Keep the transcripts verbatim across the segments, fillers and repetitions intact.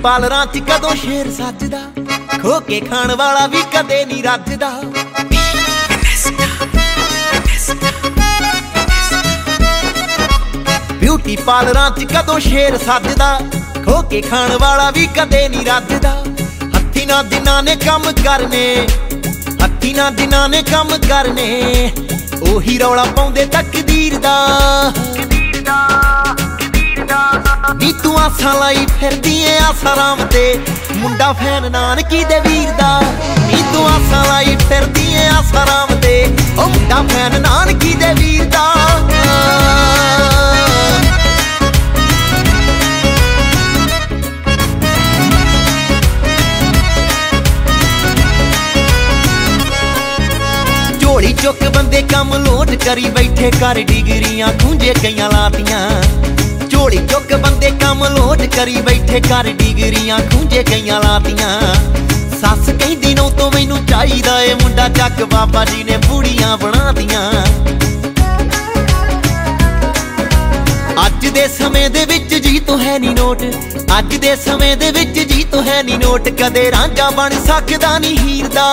ਪਾਰਲਰਾਂ 'ਚ ਕਦੋਂ ਸ਼ੇਰ ਸੱਜਦਾ, ਖੋ ਕੇ ਖਾਣ ਵਾਲਾ ਵੀ ਕਦੇ ਨਹੀਂ ਰੱਜਦਾ। ਬਿਊਟੀ ਪਾਰਲਰਾਂ 'ਚ ਕਦੋਂ ਸ਼ੇਰ ਸੱਜਦਾ, ਖੋ ਕੇ ਖਾਣ ਵਾਲਾ ਵੀ ਕਦੇ ਨਹੀਂ ਰੱਜਦਾ। ਹੱਥੀਂ ਨਾਲ ਜਿਨ੍ਹਾਂ ਨੇ ਕੰਮ ਕਰਨੇ, ਹੱਥੀਂ ਨਾਲ ਜਿਨ੍ਹਾਂ ਨੇ ਕੰਮ ਕਰਨੇ, ਉਹੀ ਰੌਲਾ ਪਾਉਂਦੇ ਤਕਦੀਰ ਦਾ। ਨੀ ਤੂੰ ਆਸਾਂ ਲਾਈ ਫਿਰਦੀ ਏ ਆਸਾਰਾਮ ਤੇ, ਮੁੰਡਾ ਫੈਨ ਨਾਨਕੀ ਦੇ ਵੀਰ ਦਾ। ਨੀ ਤੂੰ ਆਸਾਂ ਲਾਈ ਫਿਰਦੀ ਏ ਆਸਾਰਾਮ ਤੇ, ਉਹ ਮੁੰਡਾ ਫੈਨ ਨਾਨਕੀ ਦੇ ਵੀਰ ਦਾ। ਝੋਲੀ ਚੁੱਕ ਬੰਦੇ ਕੰਮ ਲੋਟ ਕਰੀ ਬੈਠੇ, ਕਰ ਡਿਗਰੀਆਂ ਖੂੰਜੇ ਕਈਆਂ ਲਾਤੀਆਂ। ਝੋਲੀ ਚੁੱਕ ਬੰਦੇ ਕੰਮ ਲੋਟ ਕਰੀ ਬੈਠੇ, ਕਰ ਡਿਗਰੀਆਂ ਖੂੰਜੇ ਕਈਆਂ ਲਾਤੀਆਂ। ਸੱਸ ਕਹਿੰਦੀ ਨੋ ਤੋਂ ਮੈਨੂੰ ਚਾਹੀਦਾ ਏ ਮੁੰਡਾ, ਚੱਕ ਬਾਬਾ ਜੀ ਨੇ ਬੁੜੀਆਂ ਬਣਾਤੀਆਂ। ਅੱਜ ਦੇ ਸਮੇਂ ਦੇ ਵਿੱਚ ਜੀ ਤੋਂ ਹੈ ਨੀ ਨੋਟ, ਅੱਜ ਦੇ ਸਮੇਂ ਦੇ ਵਿੱਚ ਜੀ ਤੋਂ ਹੈ ਨੀ ਨੋਟ, ਕਦੇ ਰਾਂਝਾ ਬਣ ਸਕਦਾ ਨੀ ਹੀਰ ਦਾ।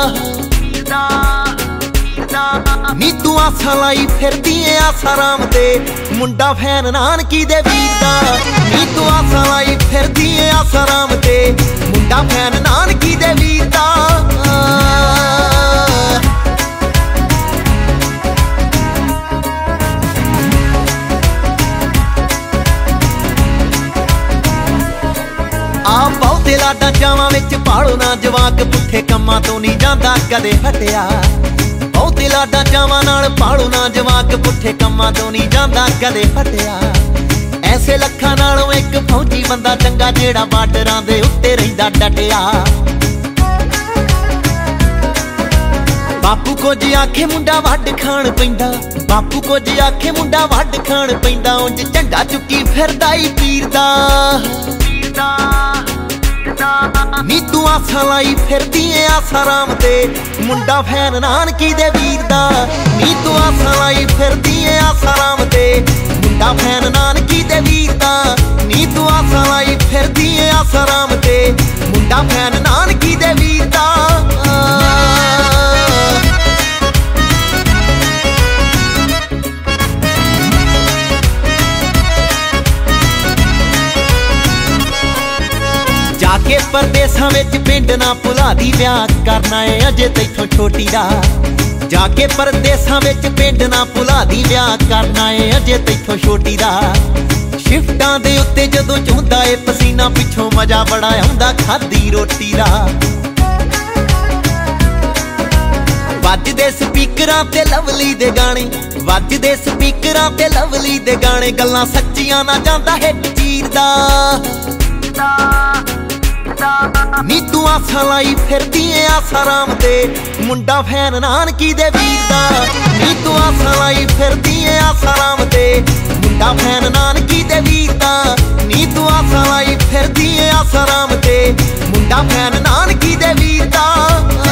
ਨੀ ਤੂੰ ਆਸਾਂ ਲਾਈ ਫਿਰਦੀ ਏ ਆਸਾਰਾਮ ਤੇ, ਮੁੰਡਾ ਫੈਨ ਨਾਨਕੀ ਦੇ ਵੀਰ ਦਾ। ਨੀ ਤੂੰ ਆਸਾਂ ਲਾਈ ਫਿਰਦੀ ਏ ਆਸਾਰਾਮ ਤੇ, ਮੁੰਡਾ ਫੈਨ ਨਾਨਕੀ ਦੇ ਵੀਰ ਦਾ। ਆ ਬਹੁਤੇ ਲਾਡਾਂ ਚਾਵਾਂ ਵਿੱਚ ਪਾਲੋ ਨਾ ਜਵਾਕ, ਪੁੱਠੇ ਕੰਮਾਂ ਤੋਂ ਨਹੀਂ ਜਾਂਦਾ ਕਦੇ ਹਟਿਆ। ਬਹੁਤੇ ਲਾਡਾਂ ਚਾਵਾਂ ਨਾਲ ਪਾਲੋ ਨਾ ਜਵਾਕ, ਪੁੱਠੇ ਕੰਮਾਂ ਤੋਂ ਨਹੀਂ ਜਾਂਦਾ ਕਦੇ ਹਟਿਆ। ਐਸੇ ਲੱਖਾਂ ਨਾਲੋਂ ਇੱਕ ਫੌਜੀ ਬੰਦਾ ਚੰਗਾ, ਜਿਹੜਾ ਬਾਰਡਰਾਂ ਦੇ ਉੱਤੇ ਰਹਿੰਦਾ ਡਟਿਆ। ਬਾਪੂ ਕੁਝ ਆਖੇ ਮੁੰਡਾ ਵੱਢ ਖਾਣ ਪੈਂਦਾ, ਬਾਪੂ ਕੁਝ ਆਖੇ ਮੁੰਡਾ ਵੱਢ ਖਾਣ ਪੈਂਦਾ। ਉਂਝ ਝੰਡਾ ਚੁੱਕੀ ਫਿਰਦਾ ਈ ਤੀਰ ਦਾ। ਨੀ ਤੂੰ ਆਸਾਂ ਲਾਈ ਫਿਰਦੀ ਏ ਆਸਾਰਾਮ ਤੇ, ਮੁੰਡਾ ਫੈਨ ਨਾਨਕੀ ਦੇ ਵੀਰ ਦਾ। ਨੀ ਤੂੰ ਆਸਾਂ ਲਾਈ ਫਿਰਦੀ ਏ ਆਸਾਰਾਮ ਤੇ, ਮੁੰਡਾ ਫੈਨ ਨਾਨਕੀ ਦੇ ਵੀਰ ਦਾ। ਨੀ ਤੂੰ ਆਸਾਂ ਲਾਈ ਫਿਰਦੀ ਏ ਆਸਾਰਾਮ ਤੇ, ਮੁੰਡਾ ਫੈਨ ਨਾਨਕੀ ਦੇ ਵੀਰ ਦਾ। ਜਾ ਕੇ ਪਰਦੇਸਾਂ ਵਿੱਚ ਪਿੰਡ ਨਾ ਭੁਲਾ ਦੀ, ਵਿਆਹ ਕਰਨਾ ਏ ਅਜੇ ਤੈਥੋਂ ਛੋਟੀ ਦਾ। ਜਾ ਕੇ ਪਰਦੇਸਾਂ ਵਿੱਚ ਪਿੰਡ ਨਾ ਭੁਲਾ ਦੀ, ਵਿਆਹ ਕਰਨਾ ਏ ਅਜੇ ਤੈਥੋਂ ਛੋਟੀ ਦਾ। ਸ਼ਿਫਟਾਂ ਦੇ ਉੱਤੇ ਜਦੋਂ ਚੁੰਦਾ ਏ ਪਸੀਨਾ, ਪਿੱਛੋਂ ਮਜ਼ਾ ਬੜਾ ਆਉਂਦਾ ਖਾਦੀ ਰੋਟੀ ਦਾ। ਵੱਜਦੇ ਸਪੀਕਰਾਂ ਤੇ ਲਵਲੀ ਦੇ ਗਾਣੇ, ਵੱਜਦੇ ਸਪੀਕਰਾਂ ਤੇ ਲਵਲੀ ਦੇ ਗਾਣੇ, ਗੱਲਾਂ ਸੱਚੀਆਂ ਨਾ ਜਾਂਦਾ ਹਿੱਟ ਚੀਰਦਾ। ਨੀ ਤੂੰ ਆਸਾਂ ਲਾਈ ਫਿਰਦੀ ਏ ਆਸਾਰਾਮ ਤੇ, ਮੁੰਡਾ ਫੈਨ ਨਾਨਕੀ ਦੇ ਵੀਰ ਦਾ। ਨੀ ਤੂੰ ਆਸਾਂ ਲਾਈ ਫਿਰਦੀ ਏ ਆਸਾਰਾਮ ਤੇ, ਮੁੰਡਾ ਫੈਨ ਨਾਨਕੀ ਦੇ ਵੀਰ ਦਾ। ਨੀ ਤੂੰ ਆਸਾਂ ਲਾਈ ਫਿਰਦੀ ਏ ਆਸਾਰਾਮ ਤੇ, ਮੁੰਡਾ ਫੈਨ ਨਾਨਕੀ ਦੇ ਵੀਰ ਦਾ।